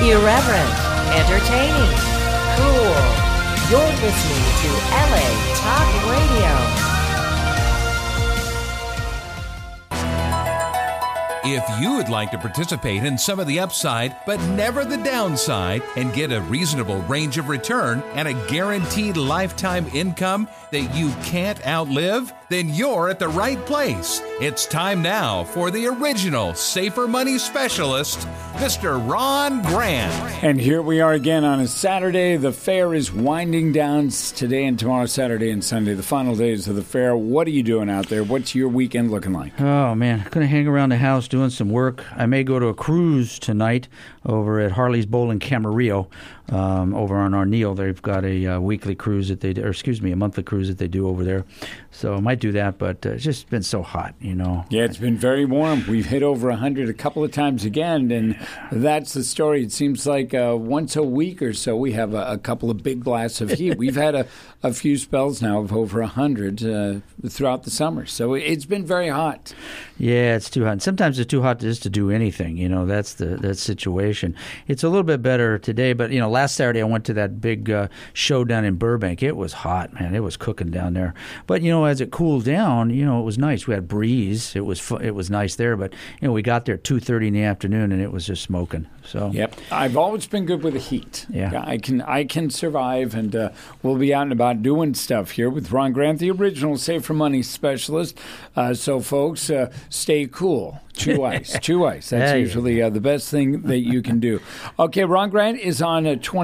Irreverent, entertaining, cool. You're listening to LA Talk Radio. If you would like to participate in some of the upside, but never the downside, and get a reasonable range of return and a guaranteed lifetime income that you can't outlive, then you're at the right place. It's time now for the original Safer Money Specialist, Mr. Ron Grant. And here we are again on a Saturday. The fair is winding down today and tomorrow, Saturday and Sunday, the final days of the fair. What are you doing out there? What's your weekend looking like? Oh, man. Going to hang around the house doing some work. I may go to a cruise tonight over at Harley's Bowl in Camarillo. Over on Arneal, they've got a weekly cruise that they do, or excuse me, a monthly cruise that they do over there. So I might do that, but it's just been so hot, you know. Yeah, it's been very warm. We've hit over 100 a couple of times again, and that's the story. It seems like once a week or so we have a couple of big blasts of heat. We've had a few spells now of over 100 throughout the summer, so it's been very hot. Yeah, it's too hot. And sometimes it's too hot just to do anything, you know. That's the situation. It's a little bit better today, but, you know, last Saturday I went to that big show down in Burbank. It was hot, man. It was cooking down there. But, you know, as it cooled down, you know, it was nice. We had breeze. It was nice there. But, you know, we got there at 2:30 in the afternoon, and it was just smoking. So yep. I've always been good with the heat. Yeah. I can survive, and we'll be out and about doing stuff here with Ron Grant, the original Safer Money Specialist. So, folks, stay cool. Chew ice. Chew ice. That's usually the best thing that you can do. Okay, Ron Grant is on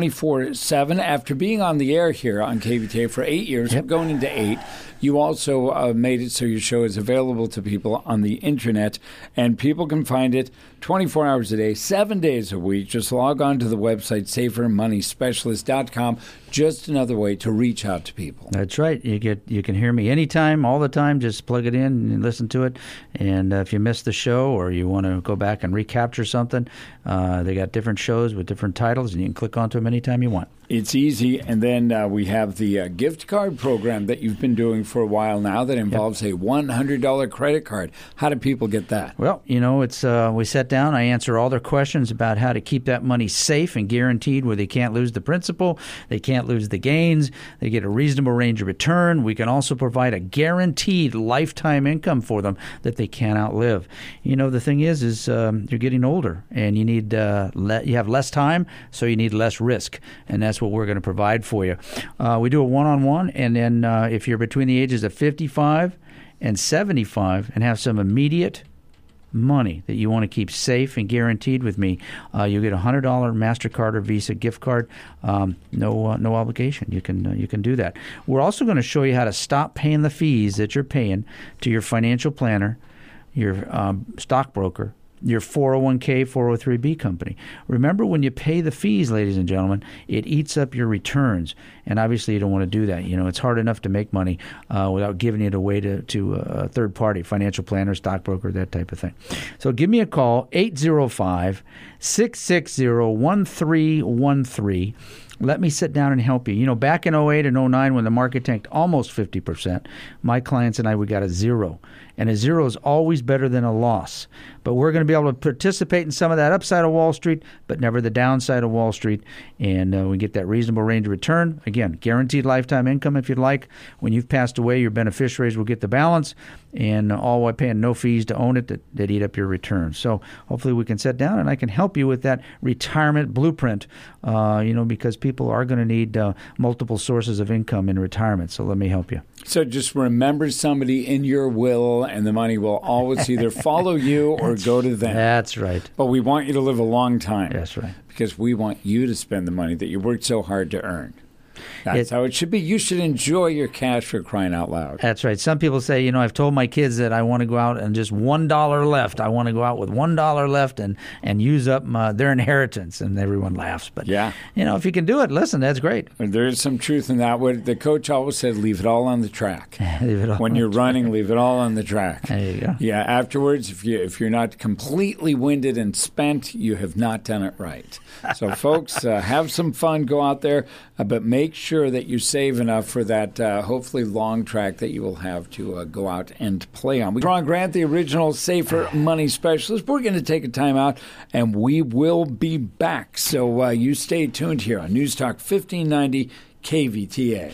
24/7. After being on the air here on KVTA for 8 years, Yep. going into 8, you also made it so your show is available to people on the internet, and people can find it 24 hours a day, 7 days a week. Just log on to the website, safermoneyspecialist.com. Just another way to reach out to people. That's right. You can hear me anytime, all the time. Just plug it in and listen to it. And if you missed the show or you want to go back and recapture something, they got different shows with different titles, and you can click onto them anytime you want. It's easy. And then we have the gift card program that you've been doing for a while now that involves a $100 credit card. How do people get that? Well, you know, it's we sit down, I answer all their questions about how to keep that money safe and guaranteed where they can't lose the principal, they can't lose the gains, they get a reasonable range of return. We can also provide a guaranteed lifetime income for them that they can't outlive. You know, the thing is you're getting older and you need you have less time, so you need less risk, and that's what we're going to provide for you. We do a one-on-one, and then if you're between the ages of 55 and 75 and have some immediate money that you want to keep safe and guaranteed with me, you get a $100 MasterCard or Visa gift card. No obligation. You can do that. We're also going to show you how to stop paying the fees that you're paying to your financial planner, your stockbroker, your 401k, 403b company. Remember, when you pay the fees, ladies and gentlemen, it eats up your returns. And obviously you don't want to do that. You know, it's hard enough to make money without giving it away to a third party, financial planner, stockbroker, that type of thing. So give me a call, 805-660-1313. Let me sit down and help you. You know, back in 08 and 09 when the market tanked almost 50%, my clients and I, we got a zero. And a zero is always better than a loss. But we're going to be able to participate in some of that upside of Wall Street, but never the downside of Wall Street. And we get that reasonable range of return. Again, guaranteed lifetime income if you'd like. When you've passed away, your beneficiaries will get the balance, and all while paying no fees to own it that eat up your return. So hopefully we can sit down and I can help you with that retirement blueprint, you know, because people are going to need multiple sources of income in retirement. So let me help you. So just remember somebody in your will, and the money will always either follow you or go to them. That's right. But we want you to live a long time. That's right. Because we want you to spend the money that you worked so hard to earn. That's how it should be. You should enjoy your cash, for crying out loud. That's right. Some people say, you know, I've told my kids that I want to go out and just $1 left. I want to go out with $1 left and use up their inheritance. And everyone laughs. But, yeah, you know, if you can do it, listen, that's great. There is some truth in that. What the coach always said, leave it all on the track. Leave it all when you're running, leave it all on the track. There you go. Yeah, afterwards, if you're not completely winded and spent, you have not done it right. So, folks, have some fun. Go out there, but make sure sure that you save enough for that hopefully long track that you will have to go out and play on. Ron Grant, the original Safer Money Specialist. We're going to take a time out, and we will be back. So you stay tuned here on News Talk 1590 KVTA.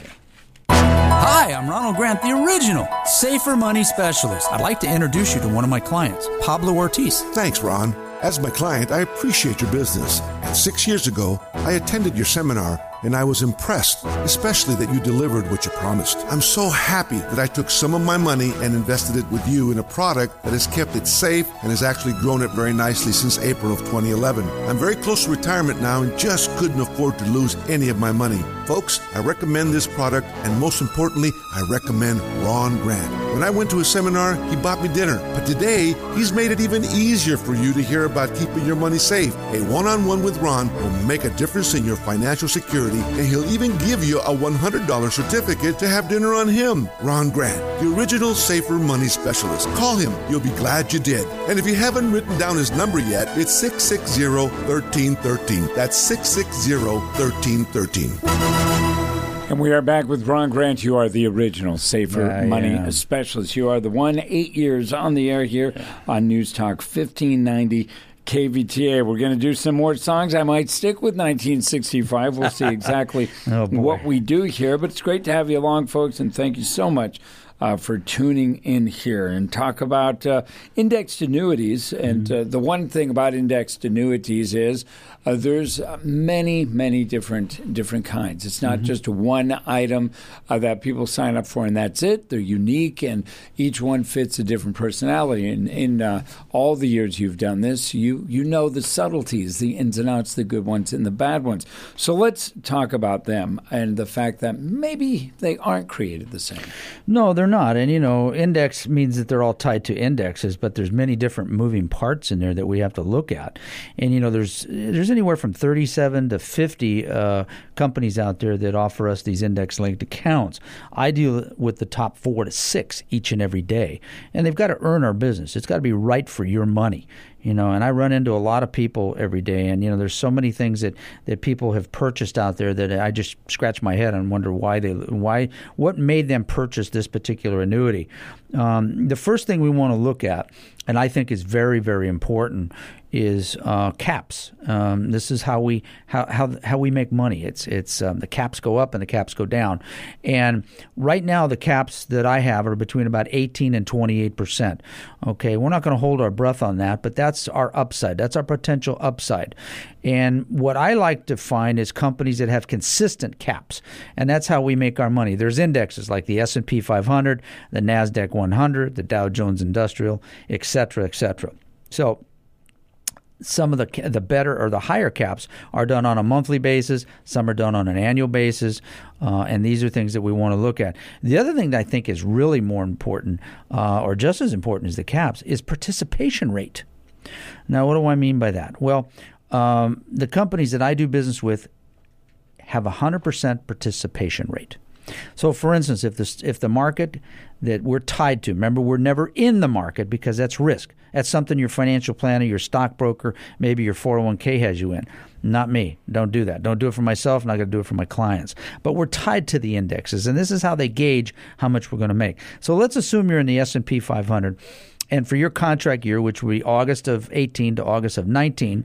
Hi, I'm Ronald Grant, the original Safer Money Specialist. I'd like to introduce you to one of my clients, Pablo Ortiz. Thanks, Ron. As my client, I appreciate your business. And 6 years ago, I attended your seminar, and I was impressed, especially that you delivered what you promised. I'm so happy that I took some of my money and invested it with you in a product that has kept it safe and has actually grown it very nicely since April of 2011. I'm very close to retirement now and just couldn't afford to lose any of my money. Folks, I recommend this product, and most importantly, I recommend Ron Grant. When I went to his seminar, he bought me dinner. But today, he's made it even easier for you to hear about keeping your money safe. A one-on-one with Ron will make a difference in your financial security, and he'll even give you a $100 certificate to have dinner on him. Ron Grant, the original Safer Money Specialist. Call him. You'll be glad you did. And if you haven't written down his number yet, it's 660-1313. That's 660-1313. And we are back with Ron Grant. You are the original Safer Money Specialist. You are the one, 8 years on the air here on News Talk 1590 KVTA. We're going to do some more songs. I might stick with 1965. We'll see exactly what we do here. But it's great to have you along, folks, and thank you so much for tuning in here and talk about indexed annuities. And the one thing about indexed annuities is there's many, many different kinds. It's not just one item that people sign up for, and that's it. They're unique, and each one fits a different personality. And in all the years you've done this, you know the subtleties, the ins and outs, the good ones and the bad ones. So let's talk about them and the fact that maybe they aren't created the same. No, they're not. And, index means that they're all tied to indexes, but there's many different moving parts in there that we have to look at. And, there's anywhere from 37 to 50 companies out there that offer us these index-linked accounts. I deal with the top 4 to 6 each and every day. And they've got to earn our business. It's got to be right for your money. And I run into a lot of people every day, and there's so many things that people have purchased out there that I just scratch my head and wonder what made them purchase this particular annuity. The first thing we want to look at, and I think is very, very important, is caps. This is how we make money. It's the caps go up and the caps go down. And right now the caps that I have are between about 18 and 28%. Okay, we're not going to hold our breath on that, but that's our upside. That's our potential upside. And what I like to find is companies that have consistent caps, and that's how we make our money. There's indexes like the S&P 500, the NASDAQ 100, the Dow Jones Industrial, et cetera, et cetera. So some of the better or the higher caps are done on a monthly basis. Some are done on an annual basis. And these are things that we want to look at. The other thing that I think is really more important or just as important as the caps is participation rate. Now, what do I mean by that? Well, the companies that I do business with have 100% participation rate. So, for instance, if the market that we're tied to, remember, we're never in the market because that's risk. That's something your financial planner, your stockbroker, maybe your 401k has you in. Not me. Don't do that. Don't do it for myself. I'm not going to do it for my clients. But we're tied to the indexes, and this is how they gauge how much we're going to make. So let's assume you're in the S&P 500. And for your contract year, which will be August of 18 to August of 19,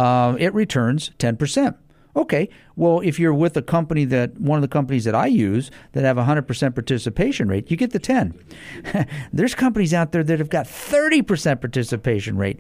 it returns 10%. Okay, well, if you're with one of the companies that I use that have 100% participation rate, you get the 10. There's companies out there that have got 30% participation rate,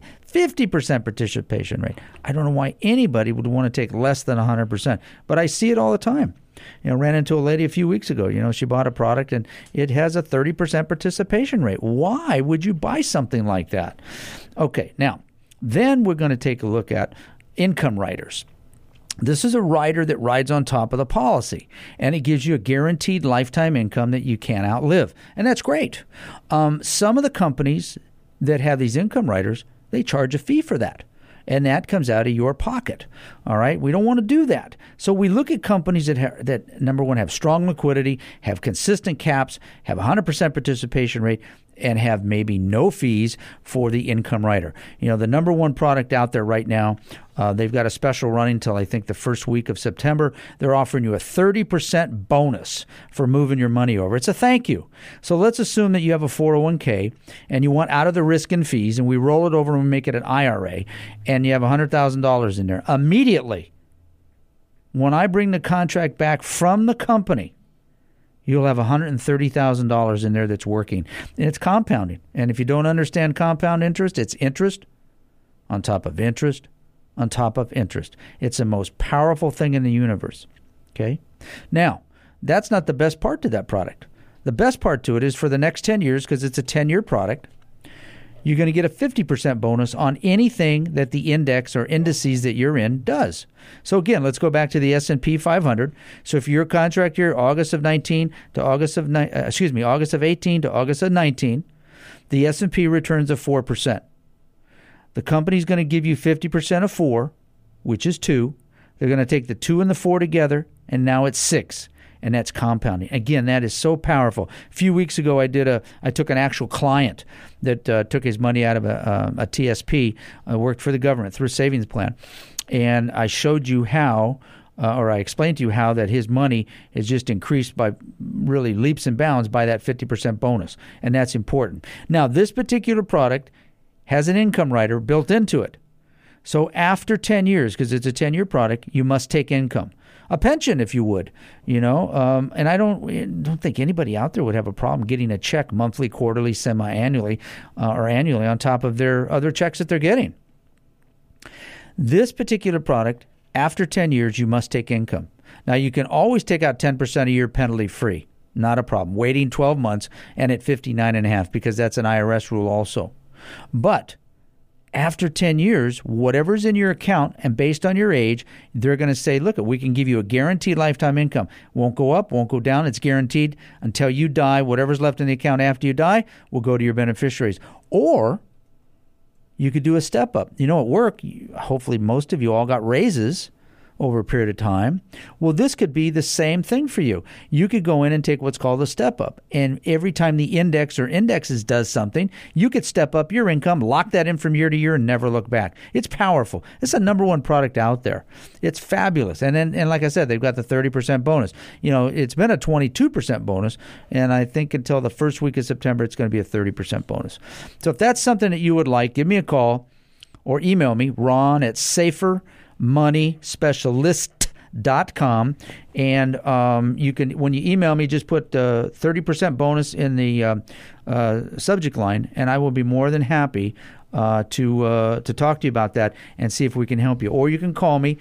50% participation rate. I don't know why anybody would want to take less than 100%, but I see it all the time. Ran into a lady a few weeks ago. She bought a product and it has a 30% participation rate. Why would you buy something like that? Okay, now, then we're going to take a look at income riders. This is a rider that rides on top of the policy, and it gives you a guaranteed lifetime income that you can't outlive, and that's great. Some of the companies that have these income riders, they charge a fee for that, and that comes out of your pocket. All right, we don't want to do that. So we look at companies that number one, have strong liquidity, have consistent caps, have 100% participation rate, and have maybe no fees for the income rider. The number one product out there right now, they've got a special running until I think the first week of September. They're offering you a 30% bonus for moving your money over. It's a thank you. So let's assume that you have a 401k and you want out of the risk and fees, and we roll it over and we make it an IRA, and you have $100,000 in there. Immediately, when I bring the contract back from the company, you'll have $130,000 in there that's working. And it's compounding. And if you don't understand compound interest, it's interest on top of interest on top of interest. It's the most powerful thing in the universe. Okay? Now, that's not the best part to that product. The best part to it is for the next 10 years, because it's a 10-year product, you're going to get a 50% bonus on anything that the index or indices that you're in does. So again, let's go back to the S&P 500. So if your contract year, August of 18 to August of 19, the S&P returns of 4%. The company's going to give you 50% of 4, which is 2. They're going to take the 2 and the 4 together, and now it's 6. And that's compounding. Again, that is so powerful. A few weeks ago, I took an actual client that took his money out of a TSP, worked for the government through a savings plan, and I showed you how, or I explained to you how that his money is just increased by really leaps and bounds by that 50% bonus, and that's important. Now, this particular product has an income rider built into it. So after 10 years, because it's a 10-year product, you must take income. A pension, if you would, and I don't think anybody out there would have a problem getting a check monthly, quarterly, semi-annually, or annually on top of their other checks that they're getting. This particular product, after 10 years, you must take income. Now, you can always take out 10% a year penalty-free. Not a problem. Waiting 12 months and at 59.5, because that's an IRS rule also. But after 10 years, whatever's in your account and based on your age, they're going to say, look, we can give you a guaranteed lifetime income. Won't go up, won't go down. It's guaranteed until you die. Whatever's left in the account after you die will go to your beneficiaries. Or you could do a step up. At work, hopefully most of you all got raises over a period of time. Well, this could be the same thing for you. You could go in and take what's called a step up. And every time the index or indexes does something, you could step up your income, lock that in from year to year, and never look back. It's powerful. It's the number one product out there. It's fabulous. And like I said, they've got the 30% bonus. It's been a 22% bonus, and I think until the first week of September, it's going to be a 30% bonus. So if that's something that you would like, give me a call or email me, ron@safermoneyspecialist.com, and you can, when you email me, just put 30% bonus in the subject line, and I will be more than happy to talk to you about that and see if we can help you. Or you can call me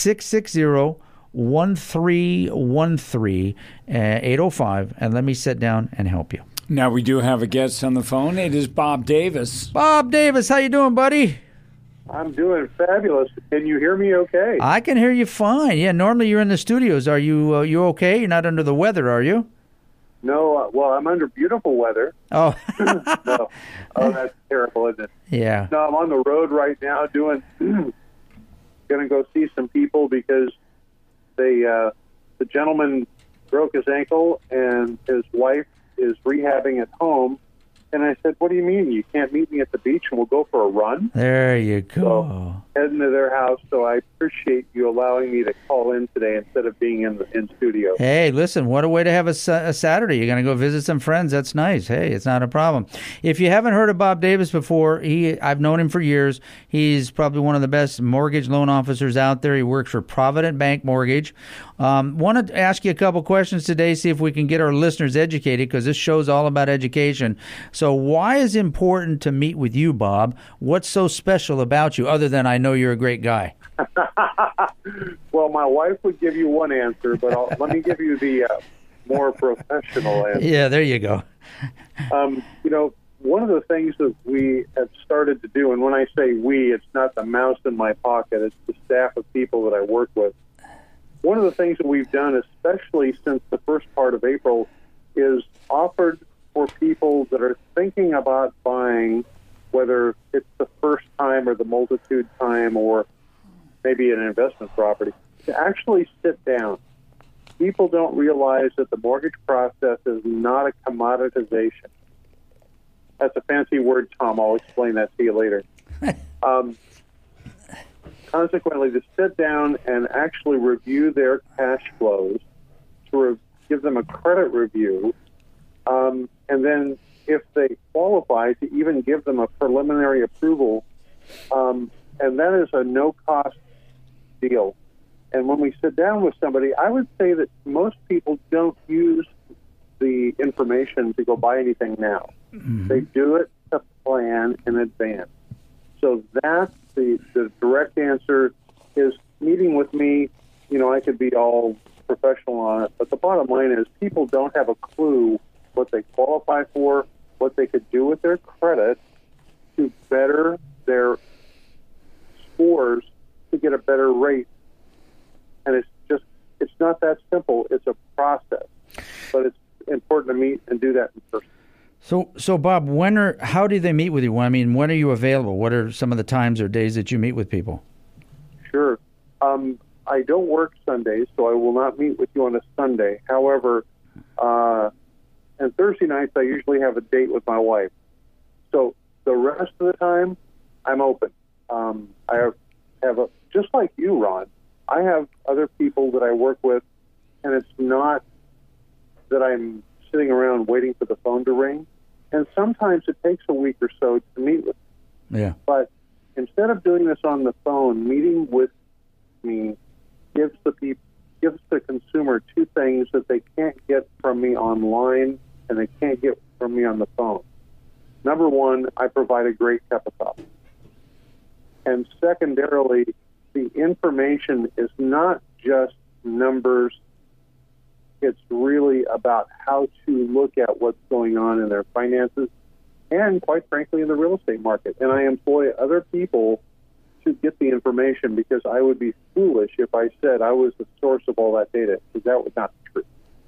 660-1313 805, and let me sit down and help you. Now we do have a guest on the phone. It is Bob Davis. Bob Davis, how you doing, buddy? I'm doing fabulous. Can you hear me okay? I can hear you fine. Yeah, normally you're in the studios. Are you okay? You're not under the weather, are you? No, well, I'm under beautiful weather. Oh. No. Oh, that's terrible, isn't it? Yeah. No, I'm on the road right now going to go see some people because the gentleman broke his ankle and his wife is rehabbing at home. And I said, what do you mean? You can't meet me at the beach and we'll go for a run? There you go. So, heading to their house, so I appreciate you allowing me to call in today instead of being in studio. Hey, listen, what a way to have a Saturday. You're going to go visit some friends. That's nice. Hey, it's not a problem. If you haven't heard of Bob Davis before, I've known him for years. He's probably one of the best mortgage loan officers out there. He works for Provident Bank Mortgage. Want to ask you a couple questions today, see if we can get our listeners educated, because this show's all about education. So why is it important to meet with you, Bob? What's so special about you, other than I know you're a great guy? Well, my wife would give you one answer, but let me give you the more professional answer. Yeah, there you go. One of the things that we have started to do, and when I say we, it's not the mouse in my pocket, it's the staff of people that I work with. One of the things that we've done, especially since the first part of April, is offered for people that are thinking about buying, whether it's the first time or the multitude time or maybe an investment property, to actually sit down. People don't realize that the mortgage process is not a commoditization. That's a fancy word, Tom. I'll explain that to you later. Consequently, to sit down and actually review their cash flows, to give them a credit review, and then if they qualify, to even give them a preliminary approval, and that is a no-cost deal. And when we sit down with somebody, I would say that most people don't use the information to go buy anything now. Mm-hmm. They do it to plan in advance. So that's the direct answer is meeting with me. You know, I could be all professional on it, but the bottom line is people don't have a clue what they qualify for, what they could do with their credit to better their scores to get a better rate. And it's not that simple. It's a process, but it's important to meet and do that in person. So Bob, how do they meet with you? I mean, when are you available? What are some of the times or days that you meet with people? Sure. I don't work Sundays, so I will not meet with you on a Sunday. However, and Thursday nights I usually have a date with my wife. So the rest of the time, I'm open. I have just like you, Ron, I have other people that I work with, and it's not that I'm sitting around waiting for the phone to ring. And sometimes it takes a week or so to meet with me. Yeah. But instead of doing this on the phone, meeting with me gives the consumer two things that they can't get from me online and they can't get from me on the phone. Number one, I provide a great cup of coffee. And secondarily, the information is not just numbers. It's really about how to look at what's going on in their finances and, quite frankly, in the real estate market. And I employ other people to get the information because I would be foolish if I said I was the source of all that data, because that would not be true.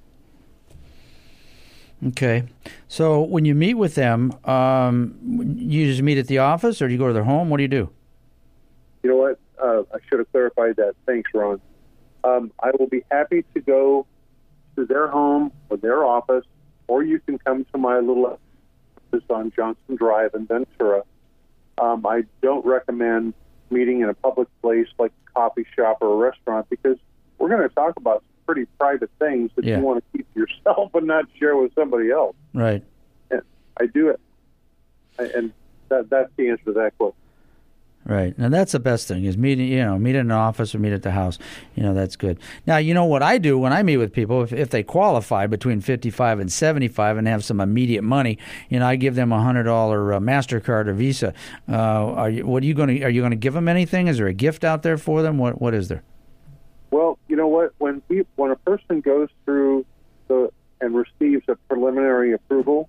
Okay. So when you meet with them, you just meet at the office or do you go to their home? What do you do? You know what? I should have clarified that. Thanks, Ron. I will be happy to go to their home or their office, or you can come to my little office on Johnson Drive in Ventura. I don't recommend meeting in a public place like a coffee shop or a restaurant because we're going to talk about some pretty private things that you want to keep to yourself and not share with somebody else. Right. And I do it. And that's the answer to that question. Right. And that's the best thing is meet in an office or meet at the house. That's good. Now, what I do when I meet with people, if they qualify between 55 and 75 and have some immediate money, I give them a $100 MasterCard or Visa. Are you going to give them anything? Is there a gift out there for them? What is there? Well, you know what? When a person goes through and receives a preliminary approval,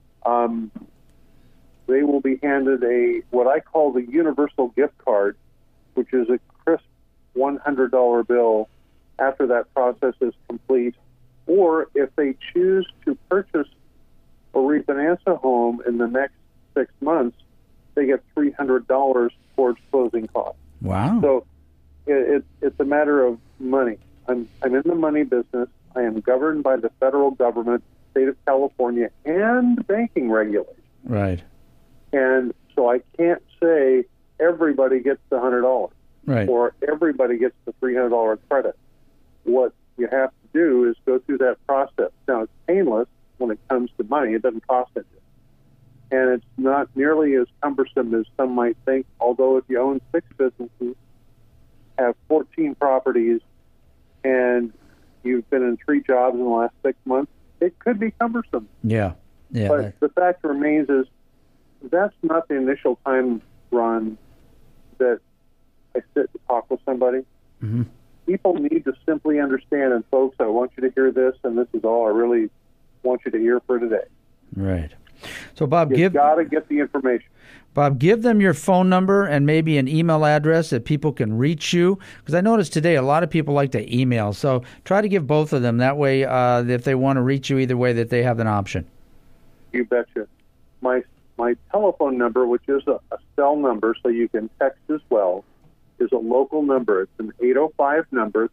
they will be handed what I call the universal gift card, which is a crisp $100 bill after that process is complete. Or if they choose to purchase or refinance a home in the next 6 months, they get $300 towards closing costs. Wow. So it's a matter of money. I'm in the money business. I am governed by the federal government, state of California, and banking regulations. Right. And so I can't say everybody gets the $100 right. or everybody gets the $300 credit. What you have to do is go through that process. Now, it's painless when it comes to money. It doesn't cost anything. And it's not nearly as cumbersome as some might think, although if you own 6 businesses, have 14 properties, and you've been in 3 jobs in the last 6 months, it could be cumbersome. Yeah. But the fact remains is that's not the initial time, Ron, that I sit and talk with somebody. Mm-hmm. People need to simply understand, and folks, I want you to hear this, and this is all I really want you to hear for today. Right. So, Bob, You've got to get the information. Bob, give them your phone number and maybe an email address that people can reach you. Because I noticed today a lot of people like to email. So try to give both of them. That way, if they want to reach you either way, that they have an option. You betcha. My telephone number, which is a cell number, so you can text as well, is a local number. It's an 805 number,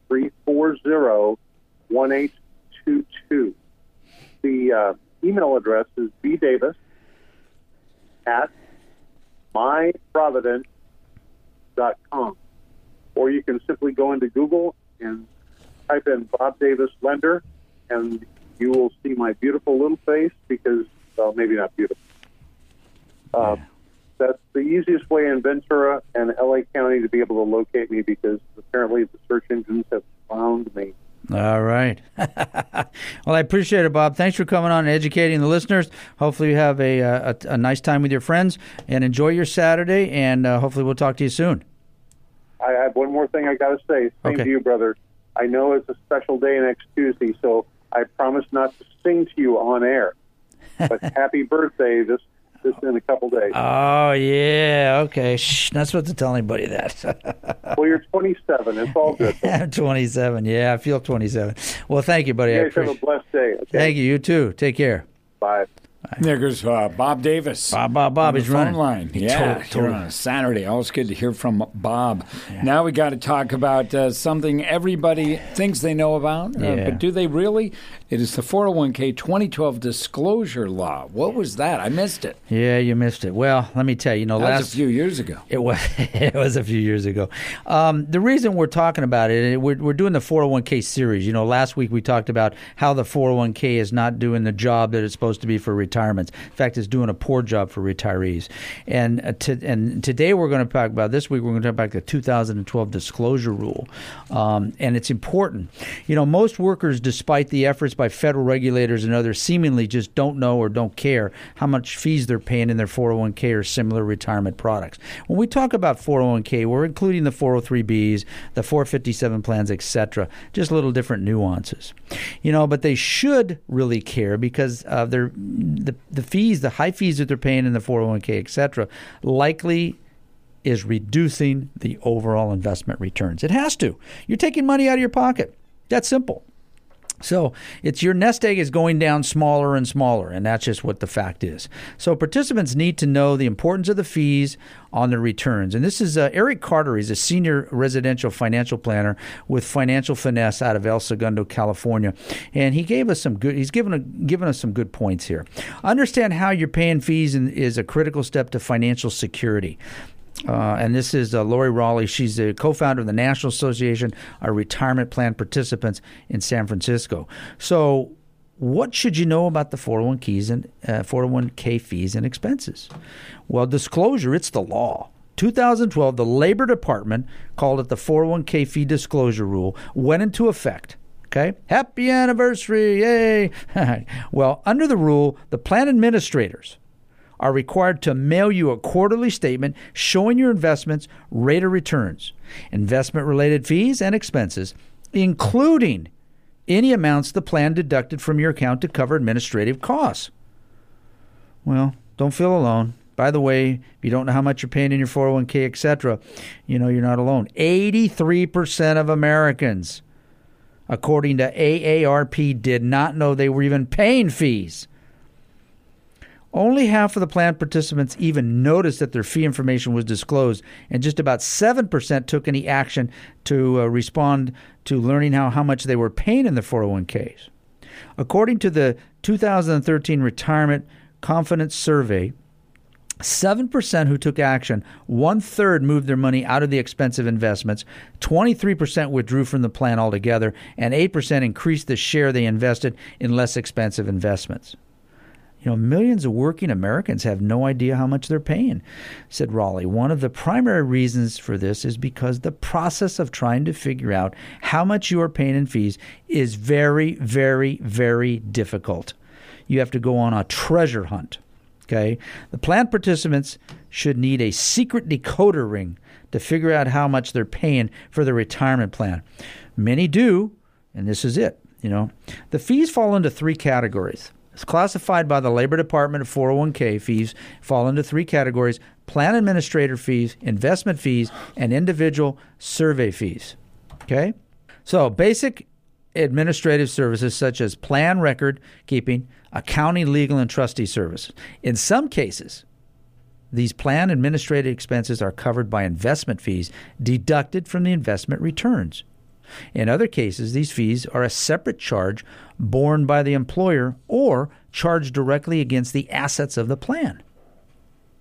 340-1822. The email address is bdavis at myprovident.com. Or you can simply go into Google and type in Bob Davis Lender, and you will see my beautiful little face because, well, maybe not beautiful. That's the easiest way in Ventura and LA County to be able to locate me because apparently the search engines have found me. All right. Well, I appreciate it, Bob. Thanks for coming on and educating the listeners. Hopefully you have a nice time with your friends and enjoy your Saturday, and hopefully we'll talk to you soon. I have one more thing I got to say. Same to you, brother. I know it's a special day next Tuesday, so I promise not to sing to you on air. But happy birthday this in a couple days. Oh, yeah. Okay. Shh, not supposed to tell anybody that. Well, you're 27. It's all good. I'm 27. Yeah, I feel 27. Well, thank you, buddy. You guys have a blessed day. Okay? Thank you. You too. Take care. Bye. There goes Bob Davis. Bob is running. Phone line. Yeah, totally. on a Saturday. Always good to hear from Bob. Yeah. Now we got to talk about something everybody thinks they know about, but do they really? It is the 401k 2012 disclosure law. What was that? I missed it. Yeah, you missed it. Well, let me tell you. That was a few years ago. It was. It was a few years ago. The reason we're talking about it, we're doing the 401k series. Last week we talked about how the 401k is not doing the job that it's supposed to be for retirements. In fact, it's doing a poor job for retirees. And today we're going to talk about, this week we're going to talk about the 2012 disclosure rule. And it's important. Most workers, despite the efforts by federal regulators and others, seemingly just don't know or don't care how much fees they're paying in their 401k or similar retirement products. When we talk about 401k, we're including the 403bs, the 457 plans, etc. Just little different nuances. But they should really care because the fees, the high fees that they're paying in the 401k, etc., likely is reducing the overall investment returns. It has to. You're taking money out of your pocket. That's simple. So it's your nest egg is going down smaller and smaller, and that's just what the fact is. So participants need to know the importance of the fees on their returns. And this is Eric Carter. He's a senior residential financial planner with Financial Finesse out of El Segundo, California. And he gave us some good. He's given us some good points here. Understand how you're paying fees is a critical step to financial security. And this is Lori Raleigh. She's the co-founder of the National Association of Retirement Plan Participants in San Francisco. So what should you know about the 401k fees and expenses? Well, disclosure, it's the law. 2012, the Labor Department called it the 401k fee disclosure rule, went into effect. Okay? Happy anniversary, yay! Well, under the rule, the plan administrators are required to mail you a quarterly statement showing your investments' rate of returns, investment-related fees and expenses, including any amounts the plan deducted from your account to cover administrative costs. Well, don't feel alone. By the way, if you don't know how much you're paying in your 401k, etc., you're not alone. 83% of Americans, according to AARP, did not know they were even paying fees. Only half of the plan participants even noticed that their fee information was disclosed, and just about 7% took any action to respond to learning how much they were paying in their 401ks. According to the 2013 Retirement Confidence Survey, 7% who took action, 1/3 moved their money out of the expensive investments, 23% withdrew from the plan altogether, and 8% increased the share they invested in less expensive investments. Millions of working Americans have no idea how much they're paying, said Raleigh. One of the primary reasons for this is because the process of trying to figure out how much you are paying in fees is very, very, very difficult. You have to go on a treasure hunt. Okay? The plan participants should need a secret decoder ring to figure out how much they're paying for their retirement plan. Many do, and this is it. The fees fall into three categories. It's classified by the Labor Department of 401k fees, fall into three categories: plan administrator fees, investment fees, and individual survey fees. Okay? So basic administrative services such as plan record keeping, accounting, legal, and trustee services. In some cases, these plan administrative expenses are covered by investment fees deducted from the investment returns. In other cases, these fees are a separate charge borne by the employer or charged directly against the assets of the plan.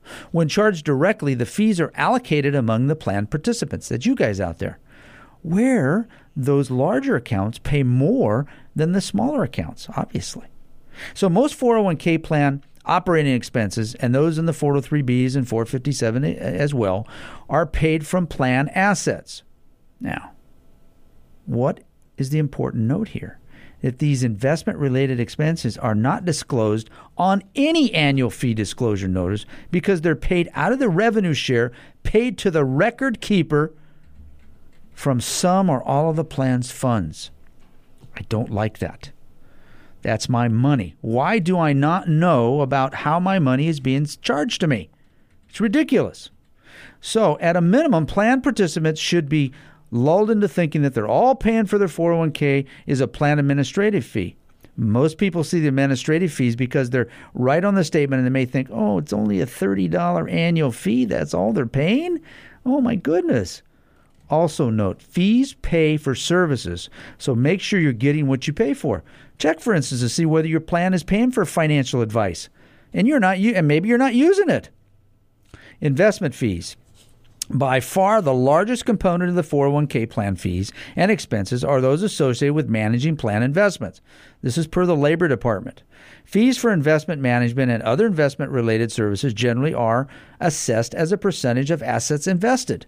When charged directly, the fees are allocated among the plan participants, that's you guys out there, where those larger accounts pay more than the smaller accounts, obviously. So most 401k plan operating expenses, and those in the 403Bs and 457 as well, are paid from plan assets. Now, what is the important note here? That these investment-related expenses are not disclosed on any annual fee disclosure notice because they're paid out of the revenue share paid to the record keeper from some or all of the plan's funds. I don't like that. That's my money. Why do I not know about how my money is being charged to me? It's ridiculous. So, at a minimum, plan participants should be lulled into thinking that they're all paying for their 401k is a plan administrative fee. Most people see the administrative fees because they're right on the statement and they may think, oh, it's only a $30 annual fee. That's all they're paying? Oh, my goodness. Also note, fees pay for services, so make sure you're getting what you pay for. Check, for instance, to see whether your plan is paying for financial advice, and maybe you're not using it. Investment fees. By far, the largest component of the 401k plan fees and expenses are those associated with managing plan investments. This is per the Labor Department. Fees for investment management and other investment-related services generally are assessed as a percentage of assets invested.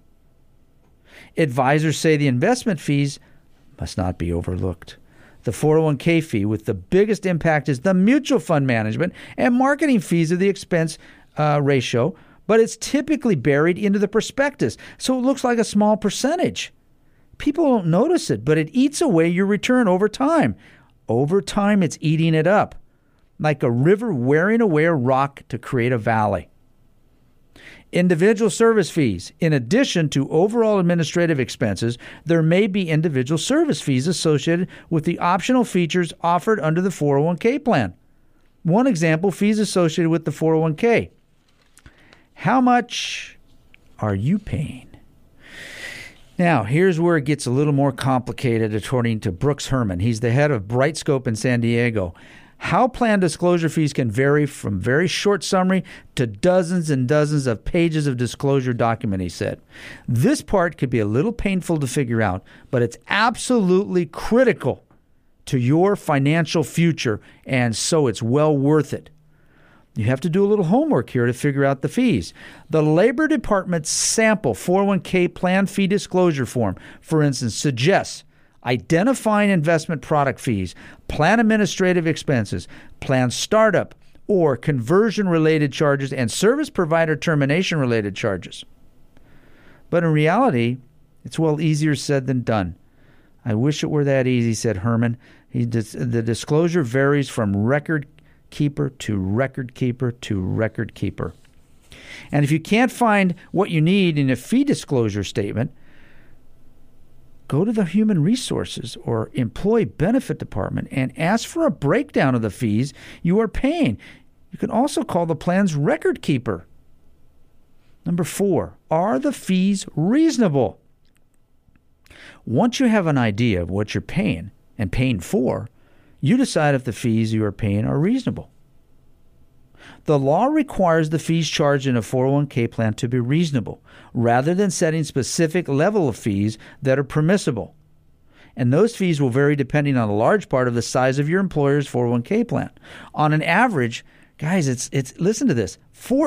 Advisors say the investment fees must not be overlooked. The 401k fee with the biggest impact is the mutual fund management and marketing fees of the expense ratio, but it's typically buried into the prospectus, so it looks like a small percentage. People don't notice it, but it eats away your return over time. Over time, it's eating it up, like a river wearing away a rock to create a valley. Individual service fees. In addition to overall administrative expenses, there may be individual service fees associated with the optional features offered under the 401k plan. One example, fees associated with the 401k. How much are you paying? Now, here's where it gets a little more complicated, according to Brooks Herman. He's the head of Brightscope in San Diego. How plan disclosure fees can vary from very short summary to dozens and dozens of pages of disclosure document, he said. This part could be a little painful to figure out, but it's absolutely critical to your financial future, and so it's well worth it. You have to do a little homework here to figure out the fees. The Labor Department's sample 401k plan fee disclosure form, for instance, suggests identifying investment product fees, plan administrative expenses, plan startup or conversion-related charges, and service provider termination-related charges. But in reality, it's well easier said than done. I wish it were that easy, said Herman. The disclosure varies from record keeper to record keeper to record keeper. And if you can't find what you need in a fee disclosure statement, go to the Human Resources or Employee Benefit Department and ask for a breakdown of the fees you are paying. You can also call the plan's record keeper. Number 4, are the fees reasonable? Once you have an idea of what you're paying and paying for, you decide if the fees you are paying are reasonable. The law requires the fees charged in a 401k plan to be reasonable, rather than setting specific level of fees that are permissible. And those fees will vary depending on a large part of the size of your employer's 401k plan. On an average, guys, it's listen to this,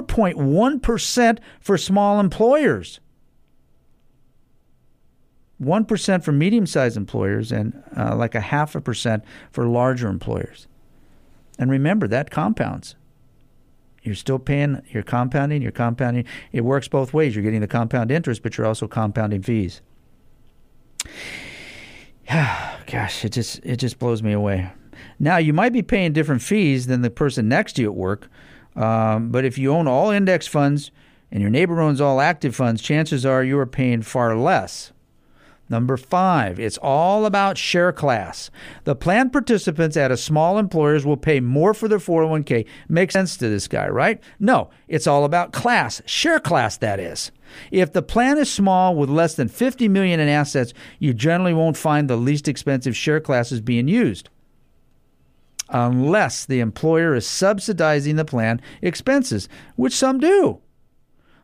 4.1% for small employers. 1% for medium-sized employers, and like 0.5% for larger employers. And remember, that compounds. You're still paying, you're compounding. It works both ways. You're getting the compound interest, but you're also compounding fees. Gosh, it just blows me away. Now, you might be paying different fees than the person next to you at work, but if you own all index funds and your neighbor owns all active funds, chances are you are paying far less. Number 5, it's all about share class. The plan participants at a small employers will pay more for their 401k. Makes sense to this guy, right? No, it's all about class, share class, that is. If the plan is small with less than $50 million in assets, you generally won't find the least expensive share classes being used, unless the employer is subsidizing the plan expenses, which some do.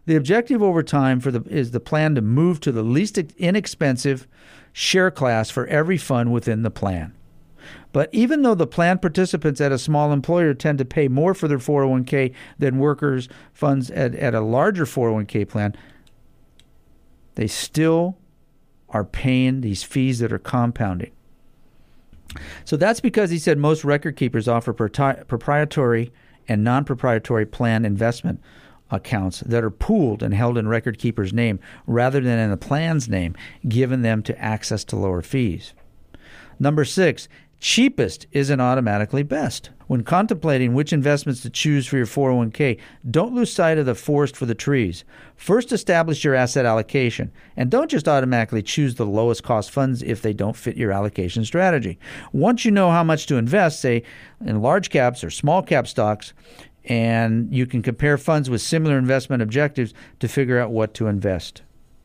The objective over time is the plan to move to the least inexpensive share class for every fund within the plan. But even though the plan participants at a small employer tend to pay more for their 401k than workers' funds at a larger 401k plan, they still are paying these fees that are compounding. So that's because he said most record keepers offer proprietary and non-proprietary plan investment accounts that are pooled and held in record keeper's name rather than in the plan's name, giving them to access to lower fees. Number 6, cheapest isn't automatically best. When contemplating which investments to choose for your 401k, don't lose sight of the forest for the trees. First, establish your asset allocation, and don't just automatically choose the lowest cost funds if they don't fit your allocation strategy. Once you know how much to invest, say in large caps or small cap stocks, and you can compare funds with similar investment objectives to figure out what to invest.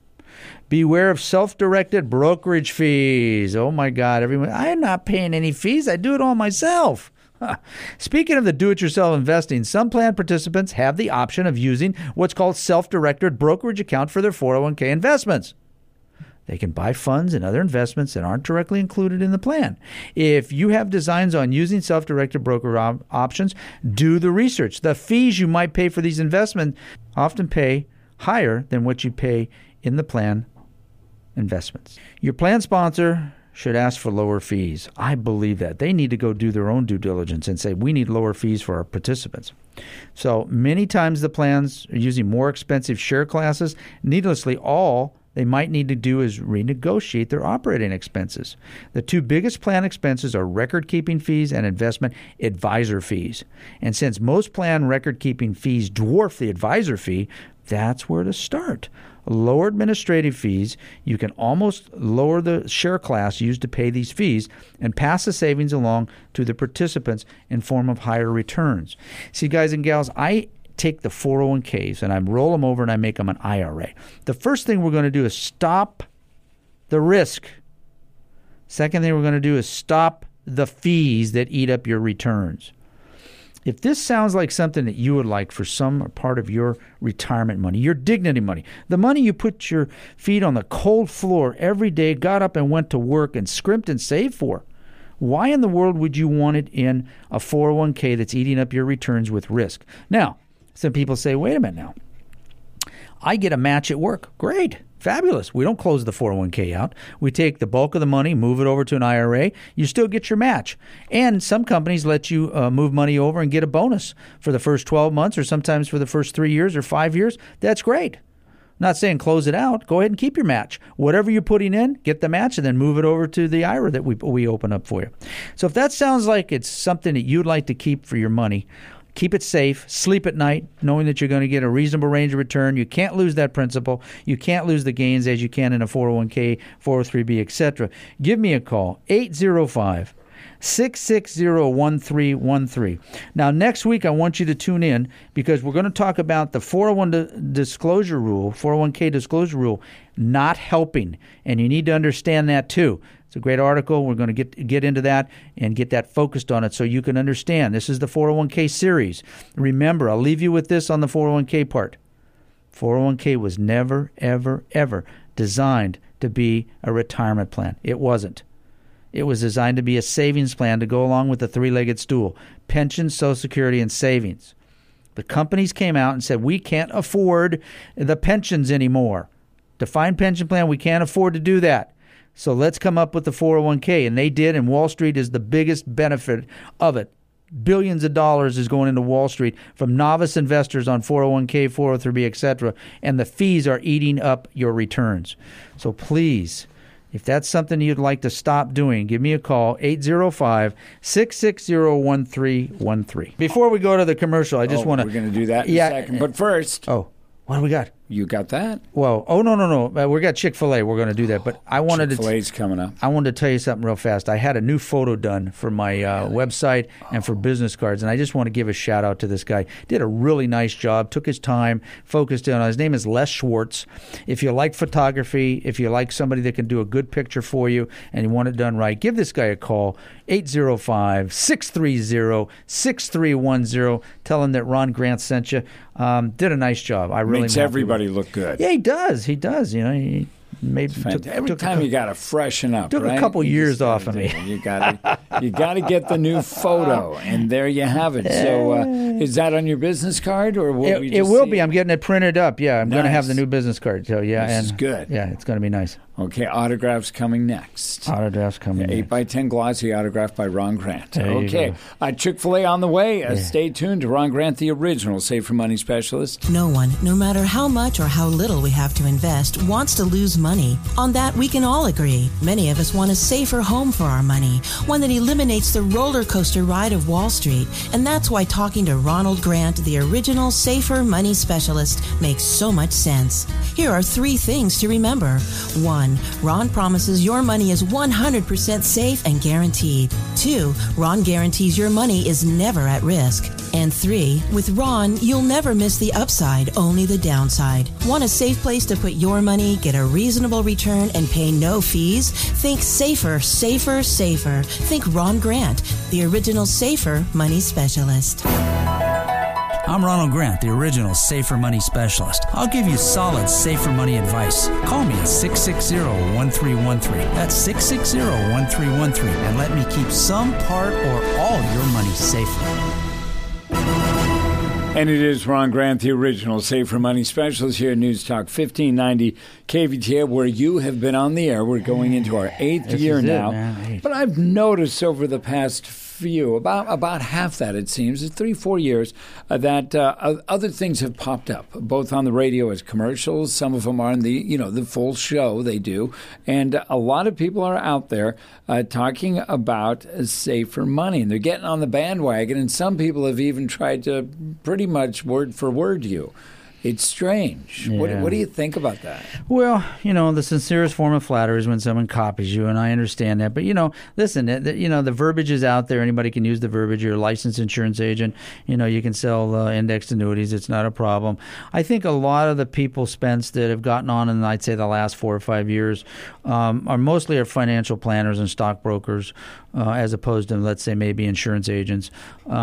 Beware of self-directed brokerage fees. Oh, my God. I'm not paying any fees. I do it all myself. Speaking of the do-it-yourself investing, some plan participants have the option of using what's called self-directed brokerage account for their 401k investments. They can buy funds and other investments that aren't directly included in the plan. If you have designs on using self-directed broker options, do the research. The fees you might pay for these investments often pay higher than what you pay in the plan investments. Your plan sponsor should ask for lower fees. I believe that. They need to go do their own due diligence and say, we need lower fees for our participants. So many times the plans are using more expensive share classes. Needlessly, all they might need to do is renegotiate their operating expenses. The two biggest plan expenses are record-keeping fees and investment advisor fees. And since most plan record-keeping fees dwarf the advisor fee, that's where to start. Lower administrative fees, you can almost lower the share class used to pay these fees and pass the savings along to the participants in form of higher returns. See, guys and gals, I take the 401ks and I roll them over and I make them an IRA. The first thing we're going to do is stop the risk. Second thing we're going to do is stop the fees that eat up your returns. If this sounds like something that you would like for some part of your retirement money, your dignity money, the money you put your feet on the cold floor every day, got up and went to work and scrimped and saved for, why in the world would you want it in a 401k that's eating up your returns with risk? Now, some people say, wait a minute now. I get a match at work. Great. Fabulous. We don't close the 401k out. We take the bulk of the money, move it over to an IRA. You still get your match. And some companies let you move money over and get a bonus for the first 12 months or sometimes for the first 3 years or 5 years. That's great. I'm not saying close it out. Go ahead and keep your match. Whatever you're putting in, get the match and then move it over to the IRA that we open up for you. So if that sounds like it's something that you'd like to keep for your money, keep it safe. Sleep at night knowing that you're going to get a reasonable range of return. You can't lose that principal. You can't lose the gains as you can in a 401k, 403b, etc. Give me a call, 805-660-1313. Now, next week, I want you to tune in because we're going to talk about the 401k disclosure rule not helping, and you need to understand that too. It's a great article. We're going to get into that and get that focused on it so you can understand. This is the 401k series. Remember, I'll leave you with this on the 401k part. 401k was never, ever, ever designed to be a retirement plan. It wasn't. It was designed to be a savings plan to go along with the three-legged stool: pension, Social Security, and savings. The companies came out and said, we can't afford the pensions anymore. Defined pension plan, we can't afford to do that. So let's come up with the 401k. And they did, and Wall Street is the biggest benefit of it. Billions of dollars is going into Wall Street from novice investors on 401k, 403b, etc. And the fees are eating up your returns. So please, if that's something you'd like to stop doing, give me a call, 805-660-1313. Before we go to the commercial, I just want to... We're going to do that in a second. But first... Oh, what do we got? You got that? Well, no. We got Chick-fil-A. We're going to do that. But I wanted Chick-fil-A's coming up. I wanted to tell you something real fast. I had a new photo done for my website and for business cards, and I just want to give a shout out to this guy. Did a really nice job. Took his time, focused in on. His name is Les Schwartz. If you like photography, if you like somebody that can do a good picture for you, and you want it done right, give this guy a call. 805-630-6310. Tell him that Ron Grant sent you. Did a nice job. I really makes everybody look good. Yeah, he does. He does. He made every time you got to freshen up. Took right? a couple years off of me. You got to get the new photo, and there you have it. So, is that on your business card, or will it will be? I'm getting it printed up. Yeah, I'm going to have the new business card. So this is good. Yeah, it's going to be nice. Okay, autographs coming next. Autographs coming next. 8x10 glossy autograph by Ron Grant. There okay, Chick-fil-A on the way. Stay tuned to Ron Grant, the original Safer Money Specialist. No one, no matter how much or how little we have to invest, wants to lose money. On that, we can all agree. Many of us want a safer home for our money, one that eliminates the roller coaster ride of Wall Street. And that's why talking to Ronald Grant, the original Safer Money Specialist, makes so much sense. Here are 3 things to remember. 1. Ron promises your money is 100% safe and guaranteed. 2. Ron guarantees your money is never at risk. And 3. With Ron, you'll never miss the upside, only the downside. Want a safe place to put your money, get a reasonable return, and pay no fees? Think safer, safer, safer. Think Ron Grant, the original Safer Money Specialist. I'm Ronald Grant, the original Safer Money Specialist. I'll give you solid Safer Money advice. Call me at 660-1313. That's 660-1313. And let me keep some, part, or all your money safer. And it is Ron Grant, the original Safer Money Specialist here at News Talk 1590 KVTA, where you have been on the air. We're going into our 8th year now. But I've noticed over the past few, about half that it seems, 3-4 years, that other things have popped up, both on the radio as commercials. Some of them are in the full show they do, and a lot of people are out there talking about safer money, and they're getting on the bandwagon. And some people have even tried to pretty much word for word you. It's strange. Yeah. What do you think about that? Well, the sincerest form of flattery is when someone copies you, and I understand that. But, listen, the verbiage is out there. Anybody can use the verbiage. You're a licensed insurance agent. You can sell indexed annuities. It's not a problem. I think a lot of the people, Spence, that have gotten on in, I'd say, the last 4 or 5 years are mostly financial planners and stockbrokers as opposed to, let's say, maybe insurance agents.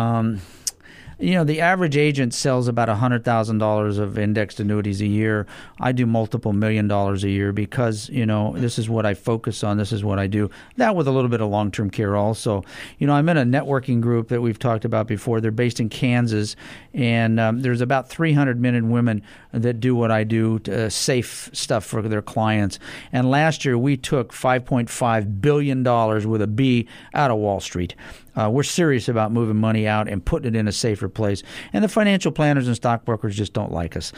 The average agent sells about $100,000 of indexed annuities a year. I do multiple $1 million a year because, this is what I focus on. This is what I do. That with a little bit of long-term care also. I'm in a networking group that we've talked about before. They're based in Kansas, and there's about 300 men and women that do what I do, safe stuff for their clients. And last year we took $5.5 billion with a B out of Wall Street. We're serious about moving money out and putting it in a safer place. And the financial planners and stockbrokers just don't like us.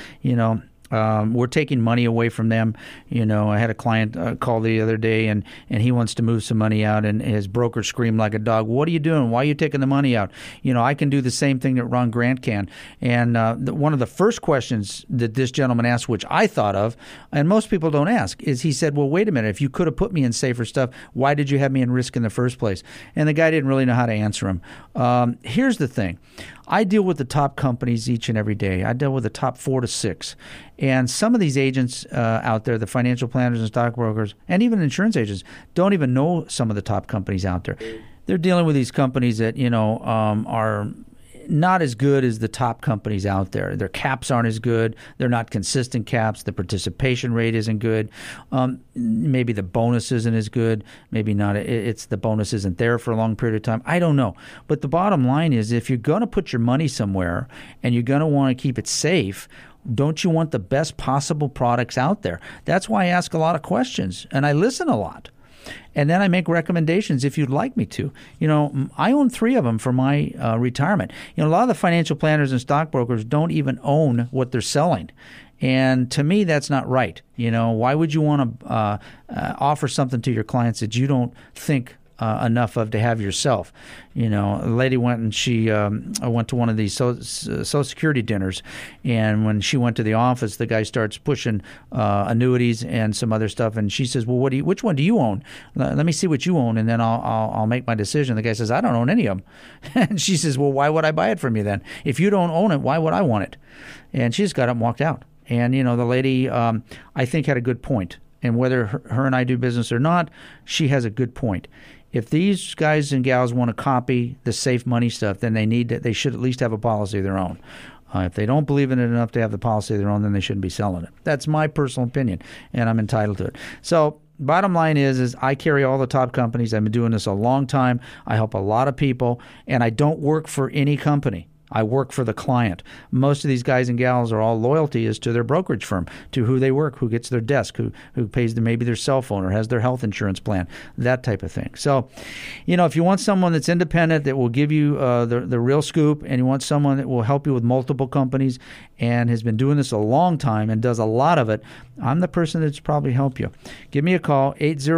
We're taking money away from them. I had a client call the other day, and he wants to move some money out, and his broker screamed like a dog, "What are you doing? Why are you taking the money out?" I can do the same thing that Ron Grant can. And one of the first questions that this gentleman asked, which I thought of, and most people don't ask, is he said, "Well, wait a minute. If you could have put me in safer stuff, why did you have me in risk in the first place?" And the guy didn't really know how to answer him. Here's the thing. I deal with the top companies each and every day. I deal with the top 4 to 6. And some of these agents out there, the financial planners and stockbrokers, and even insurance agents, don't even know some of the top companies out there. They're dealing with these companies that, are not as good as the top companies out there. Their caps aren't as good. They're not consistent caps. The participation rate isn't good. Maybe the bonus isn't as good. Maybe not. It's the bonus isn't there for a long period of time. I don't know. But the bottom line is, if you're going to put your money somewhere and you're going to want to keep it safe, don't you want the best possible products out there? That's why I ask a lot of questions, and I listen a lot. And then I make recommendations if you'd like me to. I own 3 of them for my retirement. A lot of the financial planners and stockbrokers don't even own what they're selling. And to me, that's not right. Why would you want to offer something to your clients that you don't think enough of to have yourself? A lady went and she went to one of these Social Security dinners, and when she went to the office, the guy starts pushing annuities and some other stuff, and she says, "Well, which one do you own? Let me see what you own, and then I'll make my decision." The guy says, "I don't own any of them," and she says, "Well, why would I buy it from you then? If you don't own it, why would I want it?" And she just got up and walked out. And the lady, I think, had a good point. And whether her and I do business or not, she has a good point. if these guys and gals want to copy the safe money stuff, then they should at least have a policy of their own. If they don't believe in it enough to have the policy of their own, then they shouldn't be selling it. That's my personal opinion, and I'm entitled to it. So bottom line is I carry all the top companies. I've been doing this a long time. I help a lot of people, and I don't work for any company. I work for the client. Most of these guys and gals are all loyalty is to their brokerage firm, to who they work, who gets their desk, who pays them maybe their cell phone or has their health insurance plan, that type of thing. So, if you want someone that's independent that will give you the real scoop, and you want someone that will help you with multiple companies and has been doing this a long time and does a lot of it, I'm the person that's probably help you. Give me a call,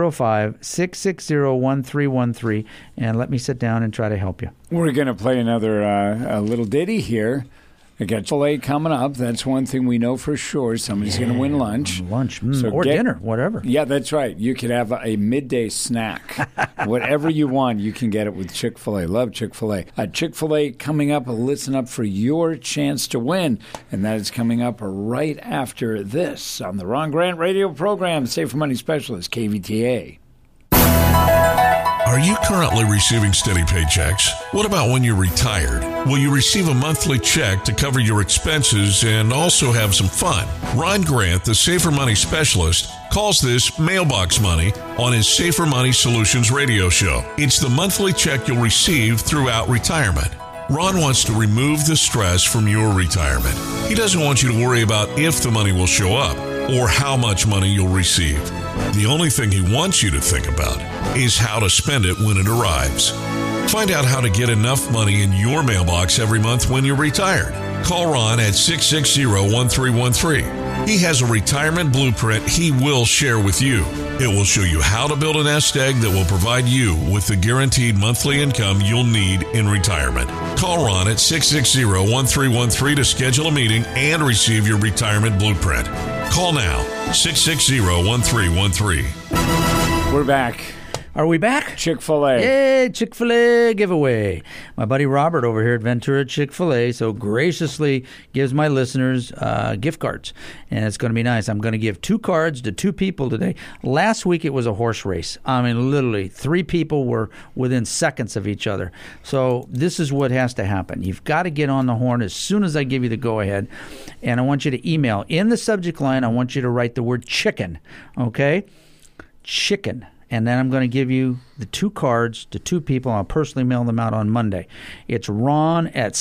805-660-1313, and let me sit down and try to help you. We're going to play another a little ditty here. I got Chick-fil-A coming up. That's one thing we know for sure. Somebody's going to win lunch. Or dinner, whatever. Yeah, that's right. You could have a midday snack. Whatever you want, you can get it with Chick-fil-A. Love Chick-fil-A. Chick-fil-A coming up. Listen up for your chance to win. And that is coming up right after this on the Ron Grant radio program, Safer Money Specialist, KVTA. Are you currently receiving steady paychecks? What about when you're retired? Will you receive a monthly check to cover your expenses and also have some fun? Ron Grant, the Safer Money Specialist, calls this mailbox money on his Safer Money Solutions radio show. It's the monthly check you'll receive throughout retirement. Ron wants to remove the stress from your retirement. He doesn't want you to worry about if the money will show up or how much money you'll receive. The only thing he wants you to think about is how to spend it when it arrives. Find out how to get enough money in your mailbox every month when you're retired. Call Ron at 660-1313. He has a retirement blueprint he will share with you. It will show you how to build a nest egg that will provide you with the guaranteed monthly income you'll need in retirement. Call Ron at 660-1313 to schedule a meeting and receive your retirement blueprint. Call now, 660-1313. We're back. Are we back? Chick-fil-A. Hey, Chick-fil-A giveaway. My buddy Robert over here at Ventura Chick-fil-A so graciously gives my listeners gift cards, and it's going to be nice. I'm going to give 2 cards to 2 people today. Last week it was a horse race. I mean, literally, 3 people were within seconds of each other. So this is what has to happen. You've got to get on the horn as soon as I give you the go-ahead, and I want you to email. In the subject line, I want you to write the word chicken, okay? Chicken. And then I'm going to give you the 2 cards to 2 people. I'll personally mail them out on Monday. It's Ron at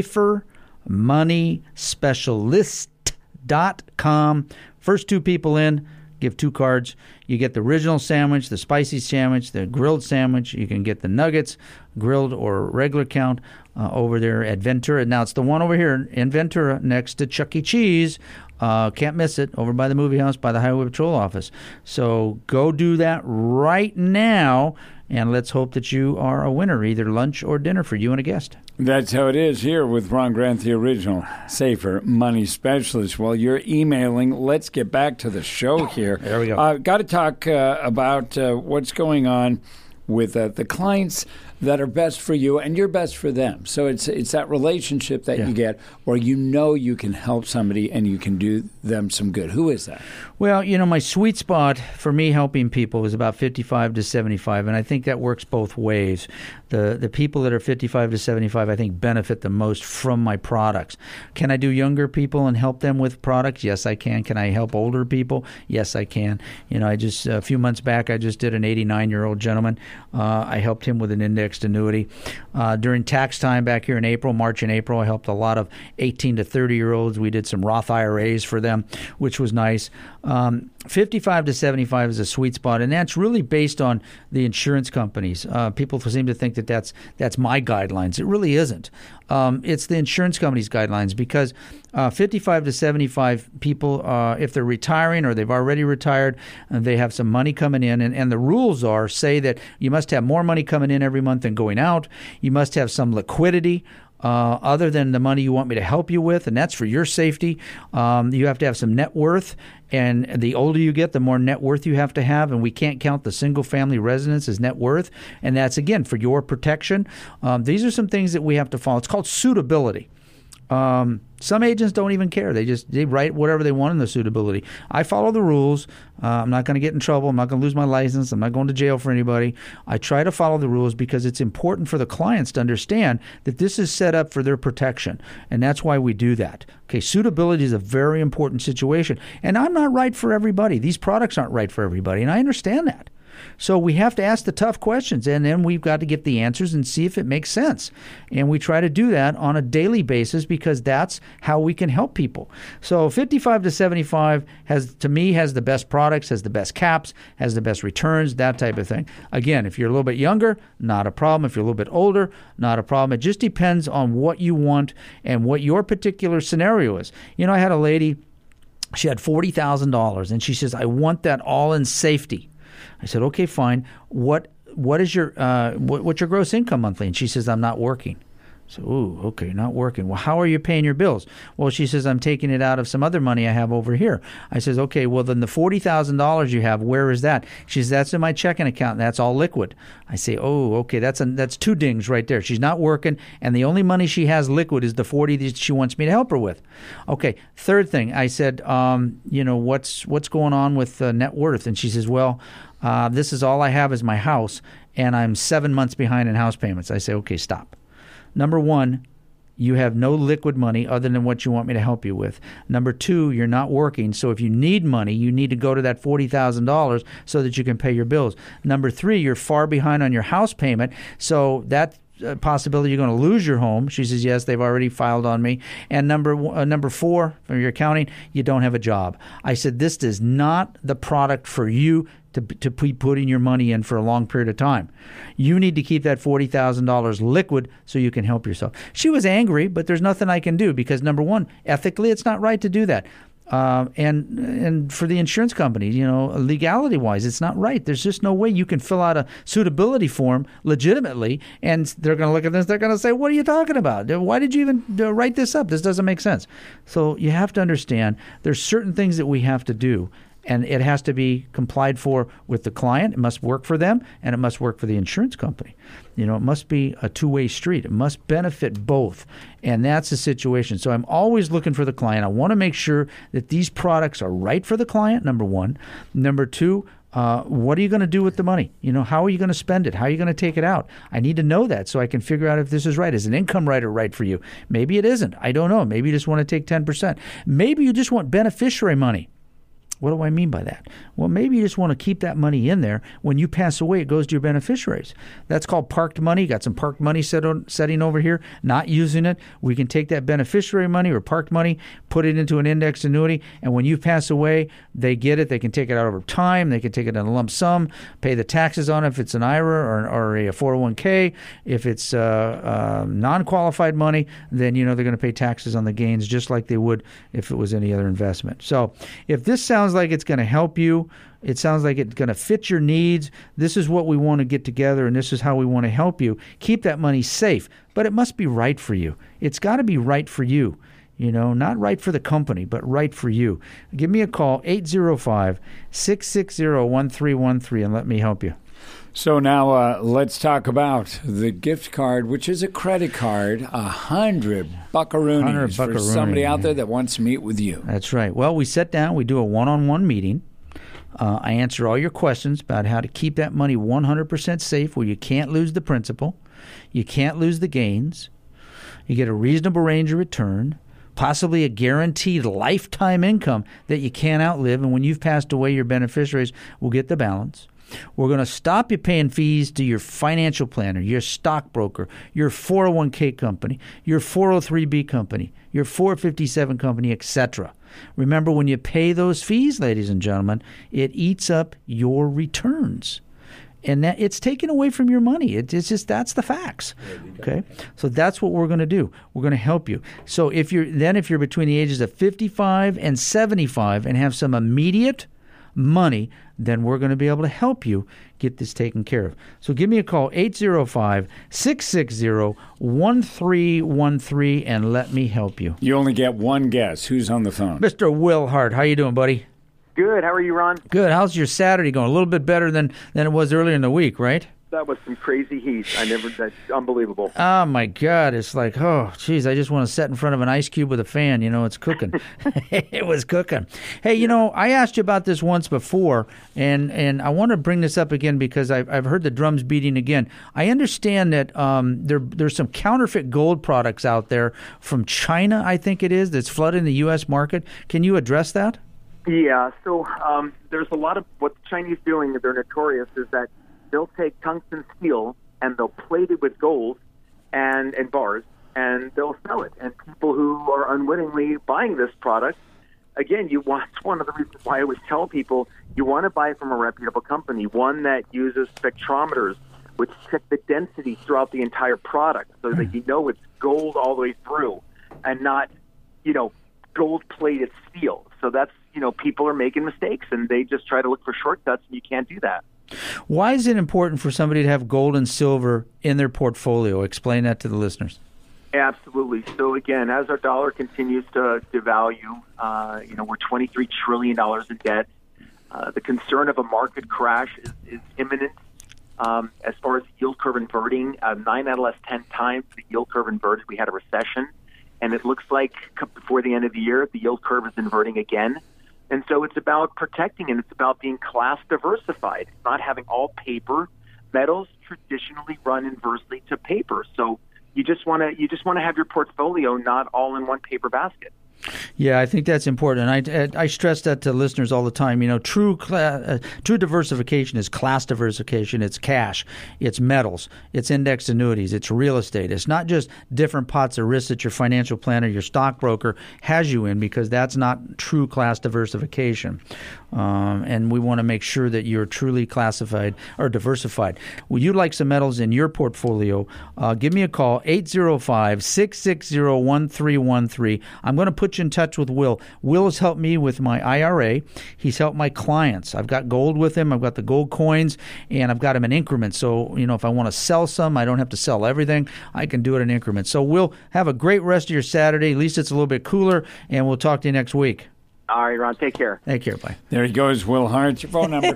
SaferMoneySpecialist.com. First 2 people in, give 2 cards. You get the original sandwich, the spicy sandwich, the grilled sandwich. You can get the nuggets, grilled or regular count, over there at Ventura. Now, it's the one over here in Ventura next to Chuck E. Cheese. Can't miss it, over by the movie house, by the Highway Patrol office. So go do that right now, and let's hope that you are a winner, either lunch or dinner for you and a guest. That's how it is here with Ron Grant, the original Safer Money Specialist. While you're emailing, let's get back to the show here. There we go. Got to talk about what's going on with the clients that are best for you and you're best for them. So it's that relationship that you get where you can help somebody and you can do them some good. Who is that? Well, my sweet spot for me helping people is about 55 to 75, and I think that works both ways. The people that are 55 to 75, I think, benefit the most from my products. Can I do younger people and help them with products? Yes, I can. Can I help older people? Yes, I can. A few months back, I just did an 89-year-old gentleman. I helped him with an indexed annuity. During tax time back here in March and April, I helped a lot of 18 to 30-year-olds. We did some Roth IRAs for them, which was nice. 55 to 75 is a sweet spot, and that's really based on the insurance companies. People seem to think that that's my guidelines. It really isn't. It's the insurance companies' guidelines, because 55 to 75 people, if they're retiring or they've already retired, they have some money coming in, and the rules say that you must have more money coming in every month than going out. You must have some liquidity other than the money you want me to help you with, and that's for your safety. You have to have some net worth, and the older you get, the more net worth you have to have, and we can't count the single-family residence as net worth, and that's, again, for your protection. These are some things that we have to follow. It's called suitability. Some agents don't even care. They write whatever they want in the suitability. I follow the rules. I'm not going to get in trouble. I'm not going to lose my license. I'm not going to jail for anybody. I try to follow the rules because it's important for the clients to understand that this is set up for their protection, and that's why we do that. Okay, suitability is a very important situation, and I'm not right for everybody. These products aren't right for everybody, and I understand that. So we have to ask the tough questions, and then we've got to get the answers and see if it makes sense. And we try to do that on a daily basis because that's how we can help people. So 55 to 75 has the best products, has the best caps, has the best returns, that type of thing. Again, if you're a little bit younger, not a problem. If you're a little bit older, not a problem. It just depends on what you want and what your particular scenario is. You know, I had a lady, she had $40,000, and she says, I want that all in safety. I said, okay, fine. What is your what's your gross income monthly? And she says, I'm not working. So, ooh, okay, not working. Well, how are you paying your bills? Well, she says, I'm taking it out of some other money I have over here. I says, okay, well, then the $40,000 you have, where is that? She says, that's in my checking account, and that's all liquid. I say, oh, okay, that's two dings right there. She's not working, and the only money she has liquid is the $40,000 that she wants me to help her with. Okay, third thing, I said, what's going on with net worth? And she says, well, this is all I have is my house, and I'm 7 months behind in house payments. I say, okay, stop. Number one, you have no liquid money other than what you want me to help you with. Number two, you're not working. So if you need money, you need to go to that $40,000 so that you can pay your bills. Number three, you're far behind on your house payment. So that possibility you're going to lose your home. She says, yes, they've already filed on me. And number four, from your accounting, you don't have a job. I said, this is not the product for you to be putting your money in for a long period of time. You need to keep that $40,000 liquid so you can help yourself. She was angry, but there's nothing I can do because, number one, ethically, it's not right to do that. And for the insurance company, legality-wise, it's not right. There's just no way you can fill out a suitability form legitimately, and they're going to look at this. They're going to say, what are you talking about? Why did you even write this up? This doesn't make sense. So you have to understand there's certain things that we have to do, and it has to be complied for with the client. It must work for them, and it must work for the insurance company. It must be a two-way street. It must benefit both, and that's the situation. So I'm always looking for the client. I want to make sure that these products are right for the client, number one. Number two, what are you going to do with the money? How are you going to spend it? How are you going to take it out? I need to know that so I can figure out if this is right. Is an income rider right for you? Maybe it isn't. I don't know. Maybe you just want to take 10%. Maybe you just want beneficiary money. What do I mean by that? Well, maybe you just want to keep that money in there. When you pass away, it goes to your beneficiaries. That's called parked money. Got some parked money setting over here, not using it. We can take that beneficiary money or parked money, put it into an index annuity, and when you pass away, they get it. They can take it out over time. They can take it in a lump sum, pay the taxes on it if it's an IRA or a 401k. If it's non-qualified money, then they're going to pay taxes on the gains just like they would if it was any other investment. So if this sounds like it's going to help you, it sounds like it's going to fit your needs, this is what we want to get together, and this is how we want to help you. Keep that money safe, but it must be right for you. It's got to be right for you. Not right for the company, but right for you. Give me a call, 805-660-1313, and let me help you. So now let's talk about the gift card, which is a credit card, $100 buckaroonies for somebody out there that wants to meet with you. That's right. Well, we sit down, we do a one-on-one meeting. I answer all your questions about how to keep that money 100% safe where you can't lose the principal, you can't lose the gains, you get a reasonable range of return, possibly a guaranteed lifetime income that you can't outlive, and when you've passed away, your beneficiaries will get the balance. We're going to stop you paying fees to your financial planner, your stockbroker, your 401k company, your 403b company, your 457 company, etc. Remember, when you pay those fees, ladies and gentlemen, it eats up your returns. And that it's taken away from your money. It's just, that's the facts. Okay? So that's what we're going to do. We're going to help you. So if you're between the ages of 55 and 75 and have some immediate money, then we're going to be able to help you get this taken care of. So give me a call, 805-660-1313, and let me help you. You only get one guess. Who's on the phone? Mr. Will Hart. How you doing, buddy? Good. How are you, Ron? Good. How's your Saturday going? A little bit better than it was earlier in the week, right? That was some crazy heat. That's unbelievable. Oh, my God. It's like, oh, geez, I just want to sit in front of an ice cube with a fan. It's cooking. It was cooking. Hey, I asked you about this once before, and I want to bring this up again because I've heard the drums beating again. I understand that there's some counterfeit gold products out there from China, I think it is, that's flooding the U.S. market. Can you address that? Yeah, so there's a lot of what the Chinese doing, they're notorious, is that they'll take tungsten steel and they'll plate it with gold and bars, and they'll sell it. And people who are unwittingly buying this product, again, it's one of the reasons why I always tell people you want to buy from a reputable company, one that uses spectrometers, which check the density throughout the entire product so that it's gold all the way through and not, gold-plated steel. So that's, people are making mistakes, and they just try to look for shortcuts, and you can't do that. Why is it important for somebody to have gold and silver in their portfolio? Explain that to the listeners. Absolutely. So again, as our dollar continues to devalue, we're $23 trillion in debt. The concern of a market crash is imminent. As far as yield curve inverting, 9 out of the last 10 times the yield curve inverted, we had a recession. And it looks like before the end of the year, the yield curve is inverting again. And so it's about protecting, and it's about being class diversified, not having all paper. Metals traditionally run inversely to paper. So you just want to have your portfolio not all in one paper basket. Yeah, I think that's important. And I stress that to listeners all the time. True diversification is class diversification. It's cash. It's metals. It's index annuities. It's real estate. It's not just different pots of risk that your financial planner, your stockbroker has you in, because that's not true class diversification. And we want to make sure that you're truly classified or diversified. Well, you'd like some metals in your portfolio, give me a call, 805-660-1313. I'm going to put you in touch with Will. Will has helped me with my IRA. He's helped my clients. I've got gold with him. I've got the gold coins, and I've got them in increments. So, if I want to sell some, I don't have to sell everything. I can do it in increments. So, Will, have a great rest of your Saturday. At least it's a little bit cooler, and we'll talk to you next week. All right, Ron. Take care. Take care. Bye. There he goes, Will Hart. Your phone number.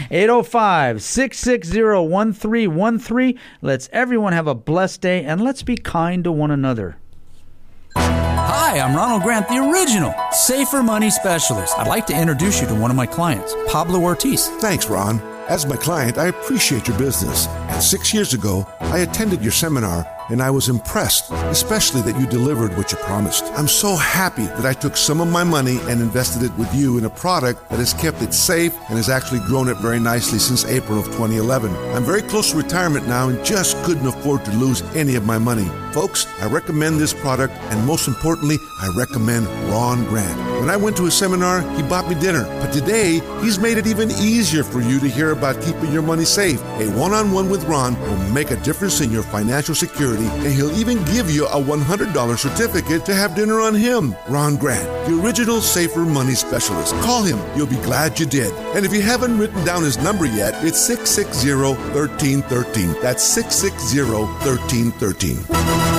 805-660-1313. Let's everyone have a blessed day, and let's be kind to one another. Hi, I'm Ronald Grant, the original Safer Money Specialist. I'd like to introduce you to one of my clients, Pablo Ortiz. Thanks, Ron. As my client, I appreciate your business. And 6 years ago, I attended your seminar, and I was impressed, especially that you delivered what you promised. I'm so happy that I took some of my money and invested it with you in a product that has kept it safe and has actually grown it very nicely since April of 2011. I'm very close to retirement now and just couldn't afford to lose any of my money. Folks, I recommend this product, and most importantly, I recommend Ron Grant. When I went to his seminar, he bought me dinner. But today, he's made it even easier for you to hear about keeping your money safe. A one-on-one with Ron will make a difference in your financial security, and he'll even give you a $100 certificate to have dinner on him. Ron Grant, the original Safer Money Specialist. Call him. You'll be glad you did. And if you haven't written down his number yet, it's 660-1313. That's 660-1313.